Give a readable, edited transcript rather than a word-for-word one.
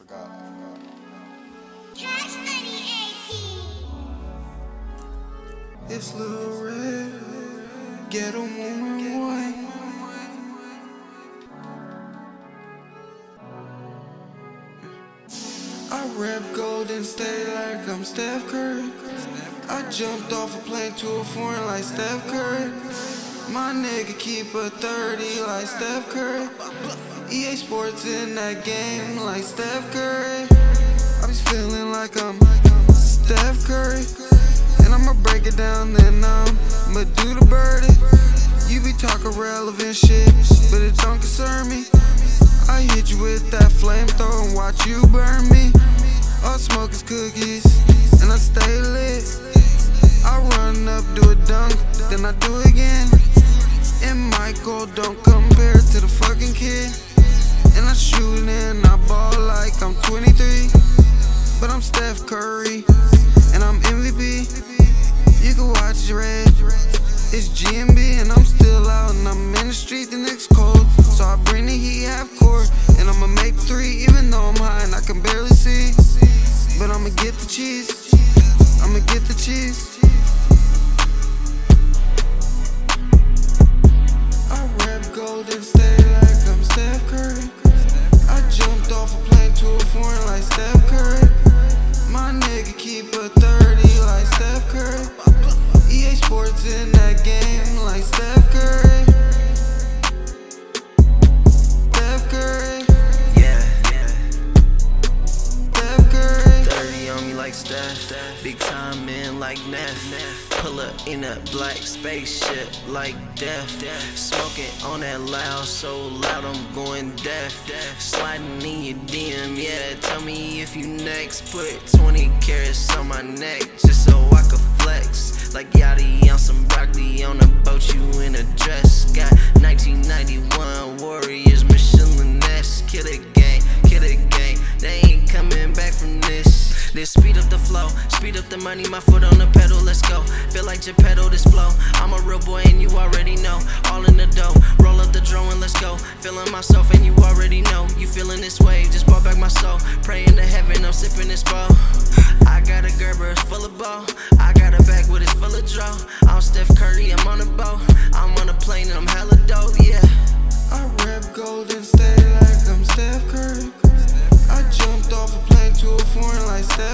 forgot. Cash Money AP. It's Lil Red, Ghetto Woman One. I rap Golden State like I'm Steph Curry. I jumped off a plane to a foreign like Steph Curry. My nigga keep a 30 like Steph Curry. EA Sports in that game like Steph Curry. I be feeling like I'm Steph Curry. And I'ma break it down, then I'ma do the birdie. You be talking relevant shit, but it don't concern me. I hit you with that flamethrower and watch you burn me. All smoke is cookies, and I stay lit. I run up, do a dunk, then I do it again. And Michael don't compare to the fucking kid. And I shoot and I ball like I'm 23. But I'm Steph Curry, and I'm MVP. You can watch Red, it's GMB, and I'm still out, and I'm in the street, the next cold. So I bring the heat half court, and I'ma make three, even though I'm high and I can barely see. But I'ma get the cheese, I'ma get the cheese. I rap Golden State like I'm Steph Curry. I jumped off a plane to a foreign like Steph Curry. My nigga keep a 30 like Steph Curry. EA Sports in that game like Steph Curry. Steph Curry. Yeah. Steph Curry. 30 on me like Steph. Big time in like Neff. Pull up in a black spaceship like death. Smoking on that loud, so loud I'm going deaf. Sliding in your DM, yeah. Tell me if you next. Put 20 carats on my neck just so I could flex. Like Yachty on some broccoli on a boat, you in a dress. Got 1991 Warriors, Michelin-esque. Kill the gang, they ain't coming back from this. Let's speed up the flow, speed up the money, my foot on the pedal, let's go. Feel like Geppetto, this flow. I'm a real boy and you already know. All in the dough, roll up the drone and let's go. Feeling myself and you already know. You feeling this way, just brought back my soul. Praying to heaven, I'm sipping this bowl. I got a Gerber, it's full of ball. I got a bag with it's full of draw. I'm Steph Curry, I'm on a boat. I'm on a plane and I'm hella dope, yeah. I rap Golden State like I'm Steph Curry. I jumped off a plane to a foreign like Steph